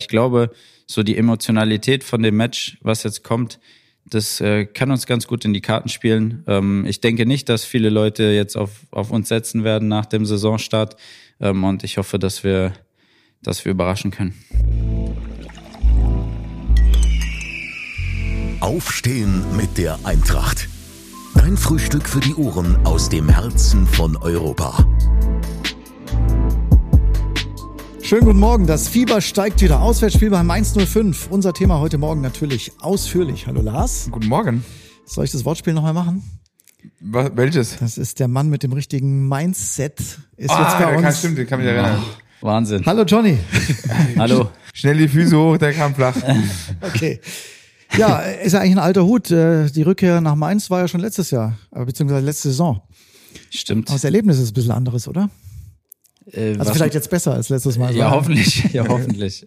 Ich glaube, so die Emotionalität von dem Match, was jetzt kommt, das kann uns ganz gut in die Karten spielen. Ich denke nicht, dass viele Leute jetzt auf uns setzen werden nach dem Saisonstart. Und ich hoffe, dass wir überraschen können. Aufstehen mit der Eintracht. Dein Frühstück für die Ohren aus dem Herzen von Europa. Schönen guten Morgen, das Fieber steigt wieder. Auswärtsspiel bei Mainz 05. Unser Thema heute Morgen natürlich ausführlich. Hallo Lars. Guten Morgen. Soll ich das Wortspiel nochmal machen? Welches? Das ist der Mann mit dem richtigen Mindset. Ist jetzt bei uns. Stimmt, den kann mich erinnern. Wahnsinn. Hallo Johnny. Hallo. Schnell die Füße hoch, der kam flach. Okay. Ja, ist ja eigentlich ein alter Hut. Die Rückkehr nach Mainz war ja schon letztes Jahr, beziehungsweise letzte Saison. Stimmt. Aber das Erlebnis ist ein bisschen anderes, oder? Also vielleicht jetzt besser als letztes Mal. Ja, hoffentlich. Ja, hoffentlich.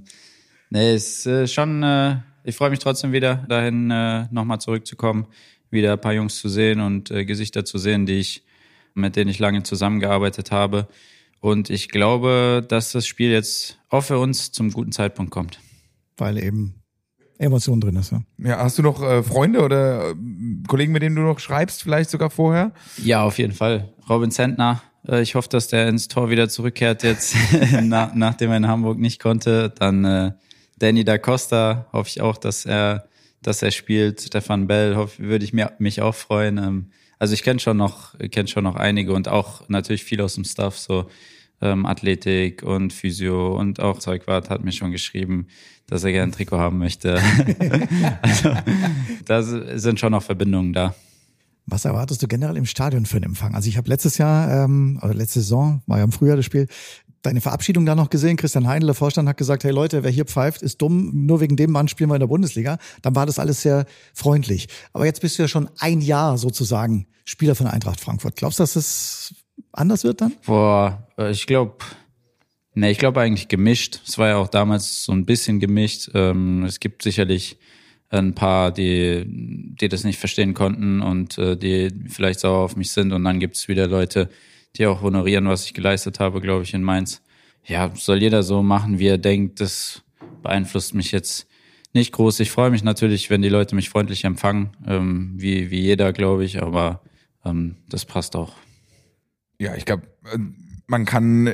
Es ist schon, ich freue mich trotzdem wieder, dahin nochmal zurückzukommen, wieder ein paar Jungs zu sehen und Gesichter zu sehen, mit denen ich lange zusammengearbeitet habe. Und ich glaube, dass das Spiel jetzt auch für uns zum guten Zeitpunkt kommt. Weil eben Emotion drin ist, ja. Ja, hast du noch Freunde oder Kollegen, mit denen du noch schreibst, vielleicht sogar vorher? Ja, auf jeden Fall. Robin Zentner. Ich hoffe, dass der ins Tor wieder zurückkehrt jetzt, nachdem er in Hamburg nicht konnte. Dann Danny da Costa, hoffe ich auch, dass er spielt. Stefan Bell, würde ich mich auch freuen. Also ich kenne schon noch einige und auch natürlich viel aus dem Staff, so Athletik und Physio und auch Zeugwart hat mir schon geschrieben, dass er gerne ein Trikot haben möchte. Also da sind schon noch Verbindungen da. Was erwartest du generell im Stadion für einen Empfang? Also ich habe letzte Saison, war ja im Frühjahr das Spiel, deine Verabschiedung da noch gesehen. Christian Heindl, der Vorstand, hat gesagt, hey Leute, wer hier pfeift, ist dumm. Nur wegen dem Mann spielen wir in der Bundesliga. Dann war das alles sehr freundlich. Aber jetzt bist du ja schon ein Jahr sozusagen Spieler von Eintracht Frankfurt. Glaubst du, dass es anders wird dann? Ich glaube eigentlich gemischt. Es war ja auch damals so ein bisschen gemischt. Es gibt sicherlich ein paar, die das nicht verstehen konnten und die vielleicht sauer auf mich sind. Und dann gibt es wieder Leute, die auch honorieren, was ich geleistet habe, glaube ich, in Mainz. Ja, soll jeder so machen, wie er denkt. Das beeinflusst mich jetzt nicht groß. Ich freue mich natürlich, wenn die Leute mich freundlich empfangen, wie jeder, glaube ich. Aber das passt auch. Ja, ich glaube, man kann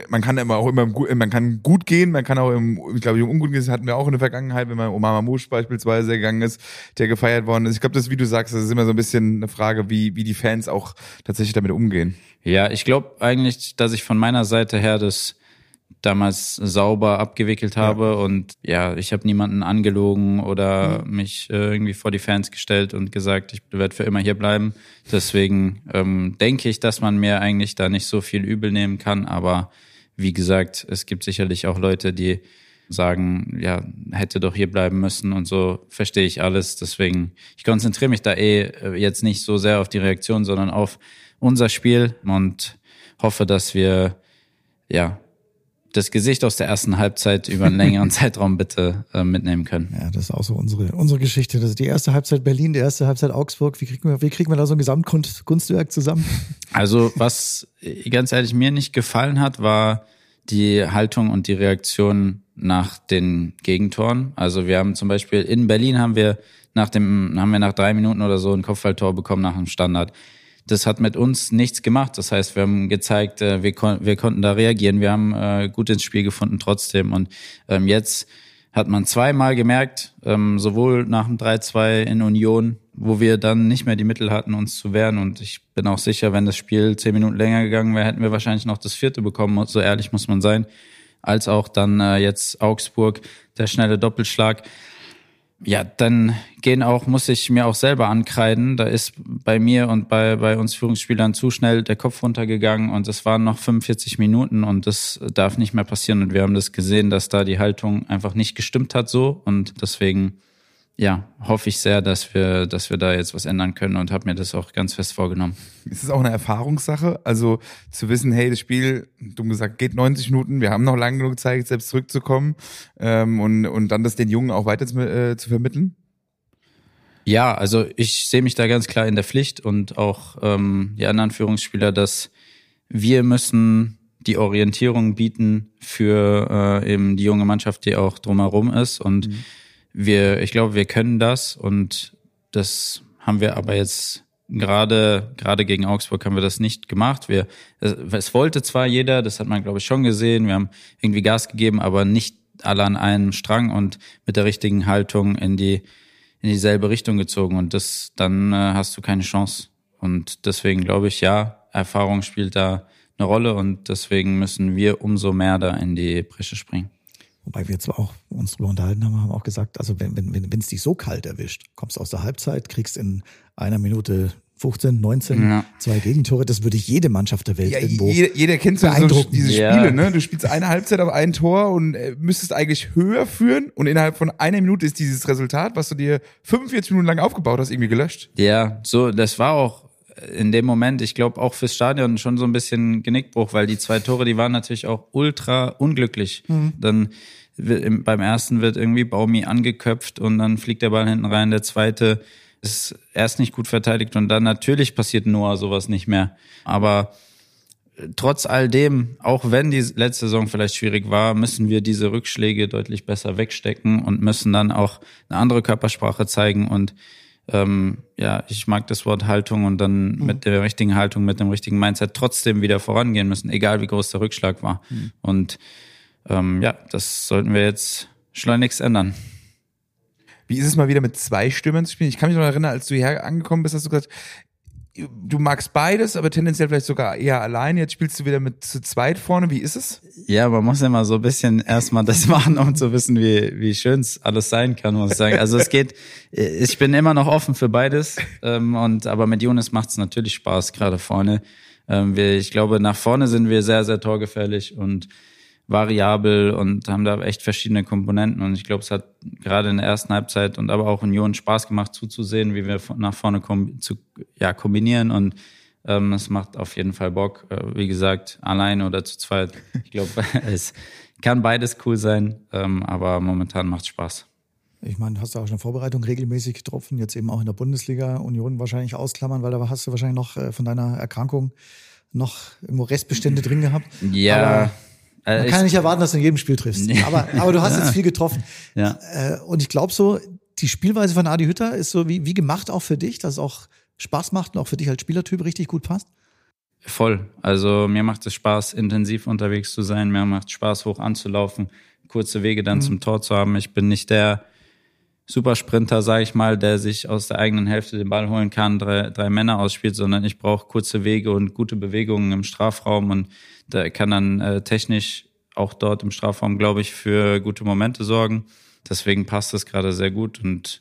gut gehen, man kann auch im Ungut gehen, das hatten wir auch in der Vergangenheit, wenn man Omar Mamouche beispielsweise gegangen ist, der gefeiert worden ist. Ich glaube, das, wie du sagst, das ist immer so ein bisschen eine Frage, wie die Fans auch tatsächlich damit umgehen. Ja, ich glaube eigentlich, dass ich von meiner Seite her das damals sauber abgewickelt habe und ja, ich habe niemanden angelogen oder mich irgendwie vor die Fans gestellt und gesagt, ich werde für immer hier bleiben. Deswegen denke ich, dass man mir eigentlich da nicht so viel übel nehmen kann, aber wie gesagt, es gibt sicherlich auch Leute, die sagen, ja, hätte doch hier bleiben müssen und so, verstehe ich alles. Deswegen, ich konzentriere mich da jetzt nicht so sehr auf die Reaktion, sondern auf unser Spiel und hoffe, dass wir das Gesicht aus der ersten Halbzeit über einen längeren Zeitraum bitte mitnehmen können. Ja, das ist auch so unsere Geschichte. Das ist die erste Halbzeit Berlin, die erste Halbzeit Augsburg. Wie kriegen wir da so ein Gesamtkunstwerk zusammen? Also was ganz ehrlich mir nicht gefallen hat, war die Haltung und die Reaktion nach den Gegentoren. Also wir haben zum Beispiel in Berlin haben wir nach 3 Minuten oder so ein Kopfballtor bekommen nach einem Standard. Das hat mit uns nichts gemacht. Das heißt, wir haben gezeigt, wir konnten da reagieren. Wir haben gut ins Spiel gefunden trotzdem. Und jetzt hat man zweimal gemerkt, sowohl nach dem 3-2 in Union, wo wir dann nicht mehr die Mittel hatten, uns zu wehren. Und ich bin auch sicher, wenn das Spiel 10 Minuten länger gegangen wäre, hätten wir wahrscheinlich noch das 4. bekommen. So ehrlich muss man sein. Als auch dann jetzt Augsburg, der schnelle Doppelschlag. Ja, dann muss ich mir auch selber ankreiden. Da ist bei mir und bei uns Führungsspielern zu schnell der Kopf runtergegangen und es waren noch 45 Minuten und das darf nicht mehr passieren. Und wir haben das gesehen, dass da die Haltung einfach nicht gestimmt hat so und deswegen, ja, hoffe ich sehr, dass wir da jetzt was ändern können und habe mir das auch ganz fest vorgenommen. Ist es auch eine Erfahrungssache? Also zu wissen, hey, das Spiel, dumm gesagt, geht 90 Minuten, wir haben noch lange genug Zeit, selbst zurückzukommen und dann das den Jungen auch weiter zu vermitteln? Ja, also ich sehe mich da ganz klar in der Pflicht und auch die anderen Führungsspieler, dass wir müssen die Orientierung bieten für eben die junge Mannschaft, die auch drumherum ist. Und ich glaube, wir können das, und das haben wir aber jetzt gerade gegen Augsburg haben wir das nicht gemacht. Es wollte zwar jeder, das hat man, glaube ich, schon gesehen, wir haben irgendwie Gas gegeben, aber nicht alle an einem Strang und mit der richtigen Haltung in dieselbe Richtung gezogen, und dann hast du keine Chance. Und deswegen glaube ich, ja, Erfahrung spielt da eine Rolle, und deswegen müssen wir umso mehr da in die Bresche springen. Wobei wir zwar auch uns drüber unterhalten haben auch gesagt, also wenn es dich so kalt erwischt, kommst aus der Halbzeit, kriegst in einer Minute 15, 19, 2 Gegentore, das würde jede Mannschaft der Welt irgendwo jeder kennt so diese Spiele, ne? Du spielst eine Halbzeit auf ein Tor und müsstest eigentlich höher führen, und innerhalb von einer Minute ist dieses Resultat, was du dir 45 Minuten lang aufgebaut hast, irgendwie gelöscht. Ja, so, das war auch in dem Moment, ich glaube, auch fürs Stadion schon so ein bisschen Genickbruch, weil die 2 Tore, die waren natürlich auch ultra unglücklich. Dann beim ersten wird irgendwie Baumi angeköpft und dann fliegt der Ball hinten rein. Der zweite ist erst nicht gut verteidigt, und dann natürlich passiert Noah sowas nicht mehr. Aber trotz all dem, auch wenn die letzte Saison vielleicht schwierig war, müssen wir diese Rückschläge deutlich besser wegstecken und müssen dann auch eine andere Körpersprache zeigen. Und ich mag das Wort Haltung, und dann mit der richtigen Haltung, mit dem richtigen Mindset trotzdem wieder vorangehen müssen, egal wie groß der Rückschlag war. Und das sollten wir jetzt schleunigst ändern. Wie ist es mal wieder mit 2 Stürmern zu spielen? Ich kann mich noch erinnern, als du hierher angekommen bist, hast du gesagt, du magst beides, aber tendenziell vielleicht sogar eher allein. Jetzt spielst du wieder mit zu zweit vorne. Wie ist es? Ja, man muss ja mal so ein bisschen erstmal das machen, um zu wissen, wie schön es alles sein kann, muss ich sagen. Also ich bin immer noch offen für beides, aber mit Younes macht es natürlich Spaß, gerade vorne. Ich glaube, nach vorne sind wir sehr, sehr torgefährlich und variabel und haben da echt verschiedene Komponenten, und ich glaube, es hat gerade in der ersten Halbzeit und aber auch in Union Spaß gemacht zuzusehen, wie wir nach vorne kombinieren, und es macht auf jeden Fall Bock, wie gesagt, allein oder zu zweit. Ich glaube, es kann beides cool sein, aber momentan macht es Spaß. Ich meine, du hast ja auch schon in der Vorbereitung regelmäßig getroffen, jetzt eben auch in der Bundesliga. Union wahrscheinlich ausklammern, weil da hast du wahrscheinlich noch von deiner Erkrankung noch irgendwo Restbestände drin gehabt. Ja. Aber man kann nicht erwarten, dass du in jedem Spiel triffst. Aber du hast jetzt viel getroffen. Ja. Und ich glaube so, die Spielweise von Adi Hütter ist so wie gemacht auch für dich, dass es auch Spaß macht und auch für dich als Spielertyp richtig gut passt? Voll. Also mir macht es Spaß, intensiv unterwegs zu sein. Mir macht Spaß, hoch anzulaufen, kurze Wege dann zum Tor zu haben. Ich bin nicht der Supersprinter, sage ich mal, der sich aus der eigenen Hälfte den Ball holen kann, drei Männer ausspielt, sondern ich brauche kurze Wege und gute Bewegungen im Strafraum, und da kann dann technisch auch dort im Strafraum, glaube ich, für gute Momente sorgen. Deswegen passt das gerade sehr gut, und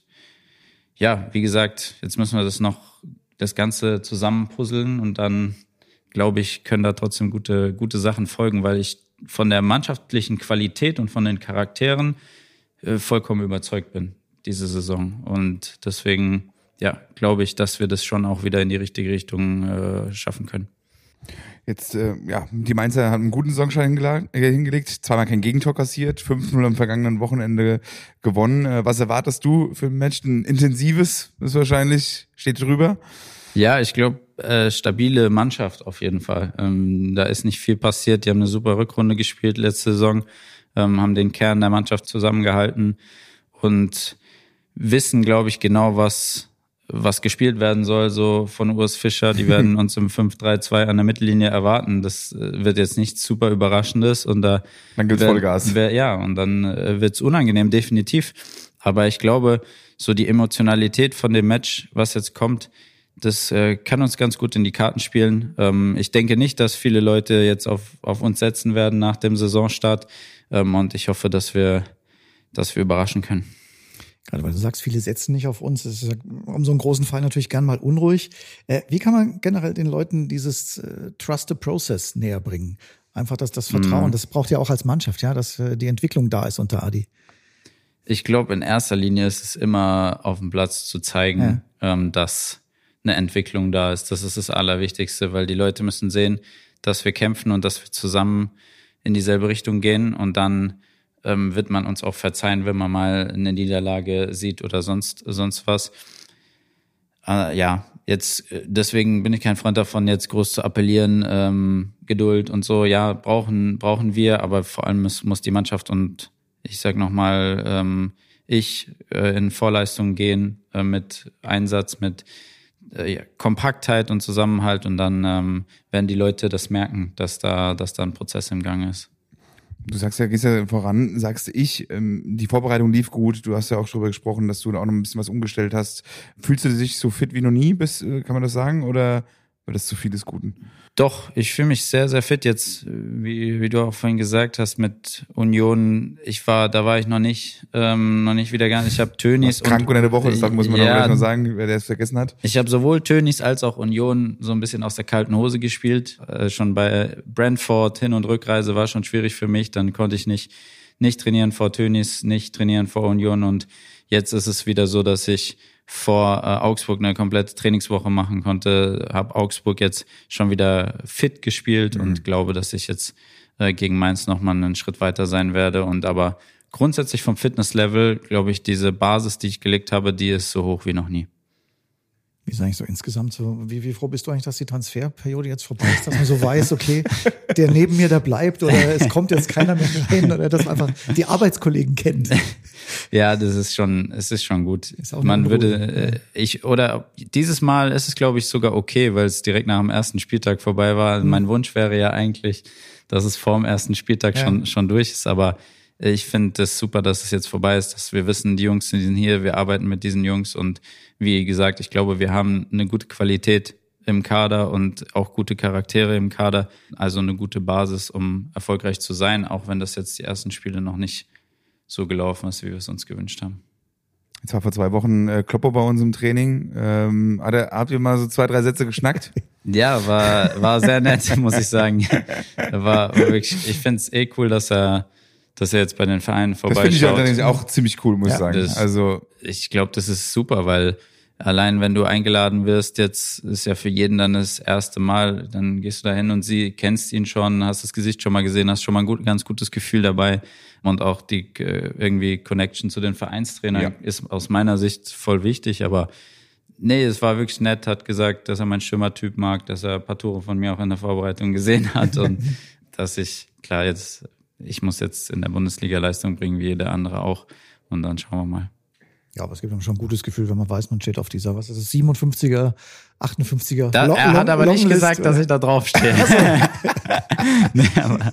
ja, wie gesagt, jetzt müssen wir das Ganze zusammenpuzzeln, und dann, glaube ich, können da trotzdem gute Sachen folgen, weil ich von der mannschaftlichen Qualität und von den Charakteren vollkommen überzeugt bin diese Saison, und deswegen glaube ich, dass wir das schon auch wieder in die richtige Richtung schaffen können. Jetzt, die Mainzer haben einen guten Saisonstart hingelegt, zweimal kein Gegentor kassiert, 5-0 am vergangenen Wochenende gewonnen. Was erwartest du für ein Match? Ein intensives ist wahrscheinlich, steht drüber. Ja, ich glaube, stabile Mannschaft auf jeden Fall. Da ist nicht viel passiert. Die haben eine super Rückrunde gespielt letzte Saison, haben den Kern der Mannschaft zusammengehalten und wissen, glaube ich, genau, was gespielt werden soll, so von Urs Fischer. Die werden uns im 5-3-2 an der Mittellinie erwarten. Das wird jetzt nichts super Überraschendes, und dann gibt's Vollgas. Und dann wird's unangenehm, definitiv. Aber ich glaube, so die Emotionalität von dem Match, was jetzt kommt, das kann uns ganz gut in die Karten spielen. Ich denke nicht, dass viele Leute jetzt auf uns setzen werden nach dem Saisonstart, und ich hoffe, dass wir überraschen können. Gerade weil du sagst, viele setzen nicht auf uns. Das ist um so einen großen Fall natürlich gern mal unruhig. Wie kann man generell den Leuten dieses Trust the Process näher bringen? Einfach das Vertrauen, das braucht ja auch als Mannschaft, ja, dass die Entwicklung da ist unter Adi. Ich glaube, in erster Linie ist es immer auf dem Platz zu zeigen, dass eine Entwicklung da ist. Das ist das Allerwichtigste, weil die Leute müssen sehen, dass wir kämpfen und dass wir zusammen in dieselbe Richtung gehen, und dann wird man uns auch verzeihen, wenn man mal eine Niederlage sieht oder sonst was. Deswegen bin ich kein Freund davon, jetzt groß zu appellieren, Geduld und so, ja, brauchen wir, aber vor allem muss die Mannschaft und ich sag nochmal, in Vorleistung gehen, mit Einsatz, mit Kompaktheit und Zusammenhalt und dann werden die Leute das merken, dass da ein Prozess im Gang ist. Du sagst ja, gehst ja voran, sagst ich, die Vorbereitung lief gut, du hast ja auch darüber gesprochen, dass du da auch noch ein bisschen was umgestellt hast. Fühlst du dich so fit wie noch nie, kann man das sagen, oder war das zu viel des Guten? Doch, ich fühle mich sehr, sehr fit jetzt, wie du auch vorhin gesagt hast, mit Union. Da war ich noch nicht wieder ganz. Ich habe Tönis krank unter der Woche, das muss man auch gleich mal sagen, wer es vergessen hat. Ich habe sowohl Tönis als auch Union so ein bisschen aus der kalten Hose gespielt. Schon bei Brentford, Hin- und Rückreise war schon schwierig für mich. Dann konnte ich nicht trainieren vor Tönis, nicht trainieren vor Union. Und jetzt ist es wieder so, dass ich vor Augsburg eine komplette Trainingswoche machen konnte, habe Augsburg jetzt schon wieder fit gespielt und glaube, dass ich jetzt gegen Mainz nochmal einen Schritt weiter sein werde. Und aber grundsätzlich vom Fitnesslevel, glaube ich, diese Basis, die ich gelegt habe, die ist so hoch wie noch nie. Wie ist eigentlich so insgesamt so, wie froh bist du eigentlich, dass die Transferperiode jetzt vorbei ist, dass man so weiß, okay, der neben mir, der bleibt oder es kommt jetzt keiner mehr rein oder dass man einfach die Arbeitskollegen kennt? Ja, es ist schon gut. Dieses Mal ist es, glaube ich, sogar okay, weil es direkt nach dem ersten Spieltag vorbei war. Mein Wunsch wäre ja eigentlich, dass es vor dem ersten Spieltag schon durch ist, aber ich finde es super, dass es jetzt vorbei ist, dass wir wissen, die Jungs sind hier, wir arbeiten mit diesen Jungs und wie gesagt, ich glaube, wir haben eine gute Qualität im Kader und auch gute Charaktere im Kader, also eine gute Basis, um erfolgreich zu sein, auch wenn das jetzt die ersten Spiele noch nicht so gelaufen ist, wie wir es uns gewünscht haben. Jetzt war vor 2 Wochen Kloppo bei uns im Training. Habt ihr mal so 2, 3 Sätze geschnackt? Ja, war sehr nett, muss ich sagen. War wirklich, ich finde es cool, dass er jetzt bei den Vereinen vorbeischaut. Das finde ich auch ziemlich cool, muss ich sagen. Ich glaube, das ist super, weil allein wenn du eingeladen wirst, jetzt ist ja für jeden dann das erste Mal, dann gehst du da hin und kennst ihn schon, hast das Gesicht schon mal gesehen, hast schon mal ein ganz gutes Gefühl dabei und auch die irgendwie Connection zu den Vereinstrainern ist aus meiner Sicht voll wichtig, aber nee, es war wirklich nett, hat gesagt, dass er meinen Stürmertyp mag, dass er ein paar Tore von mir auch in der Vorbereitung gesehen hat und dass ich muss jetzt in der Bundesliga Leistung bringen, wie jeder andere auch. Und dann schauen wir mal. Ja, aber es gibt schon ein gutes Gefühl, wenn man weiß, man steht auf dieser, 57er, 58er. Er hat aber nicht gesagt, dass ich da draufstehe. Nee, aber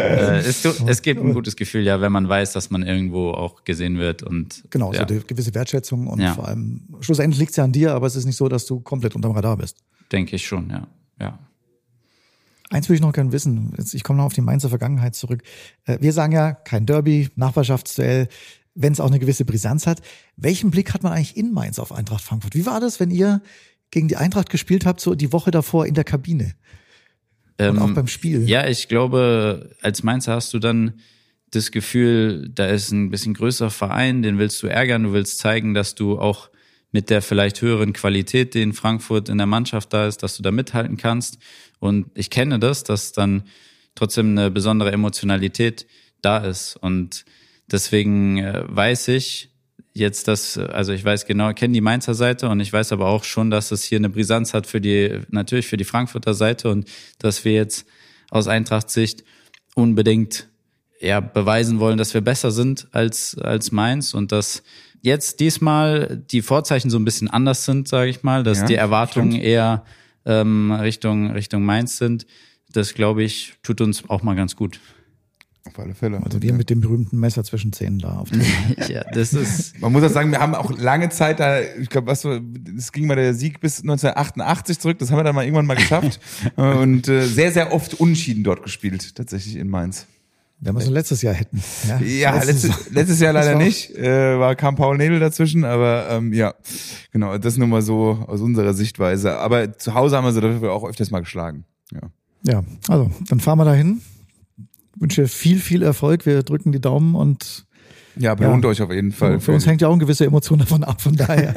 es gibt ein gutes Gefühl, ja, wenn man weiß, dass man irgendwo auch gesehen wird. Und genau, so eine gewisse Wertschätzung und vor allem, schlussendlich liegt es ja an dir, aber es ist nicht so, dass du komplett unterm Radar bist. Denke ich schon, ja. Eins würde ich noch gerne wissen, ich komme noch auf die Mainzer Vergangenheit zurück. Wir sagen ja, kein Derby, Nachbarschaftsduell, wenn es auch eine gewisse Brisanz hat. Welchen Blick hat man eigentlich in Mainz auf Eintracht Frankfurt? Wie war das, wenn ihr gegen die Eintracht gespielt habt, so die Woche davor in der Kabine? Und auch beim Spiel? Ja, ich glaube, als Mainzer hast du dann das Gefühl, da ist ein bisschen größerer Verein, den willst du ärgern, du willst zeigen, dass du auch mit der vielleicht höheren Qualität, die in Frankfurt in der Mannschaft da ist, dass du da mithalten kannst. Und ich kenne das, dass dann trotzdem eine besondere Emotionalität da ist. Und deswegen weiß ich jetzt, ich weiß genau, kenne die Mainzer Seite und ich weiß aber auch schon, dass es hier eine Brisanz hat natürlich für die Frankfurter Seite und dass wir jetzt aus Eintracht-Sicht unbedingt beweisen wollen, dass wir besser sind als Mainz und dass jetzt diesmal die Vorzeichen so ein bisschen anders sind, sage ich mal, dass die Erwartungen eher Richtung Mainz sind. Das, glaube ich, tut uns auch mal ganz gut. Auf alle Fälle. Also wir mit dem berühmten Messer zwischen Zähnen da auf Ja, das ist. Man muss auch sagen, wir haben auch lange Zeit da, ich glaube, es ging mal der Sieg bis 1988 zurück, das haben wir dann mal irgendwann mal geschafft. Und sehr, sehr oft unentschieden dort gespielt, tatsächlich in Mainz. Wenn wir so letztes Jahr hätten. Ja, letztes Jahr leider nicht. Kam Paul Nedel dazwischen, aber genau, das nur mal so aus unserer Sichtweise. Aber zu Hause haben wir sie dafür auch öfters mal geschlagen. Ja, also dann fahren wir dahin. Ich wünsche viel, viel Erfolg. Wir drücken die Daumen und belohnt euch auf jeden Fall. Für uns hängt ja auch eine gewisse Emotion davon ab, von daher.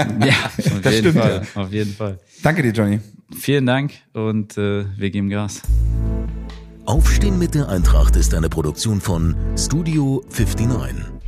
Auf jeden Fall. Danke dir, Johnny. Vielen Dank und wir geben Gas. Aufstehen mit der Eintracht ist eine Produktion von Studio 59.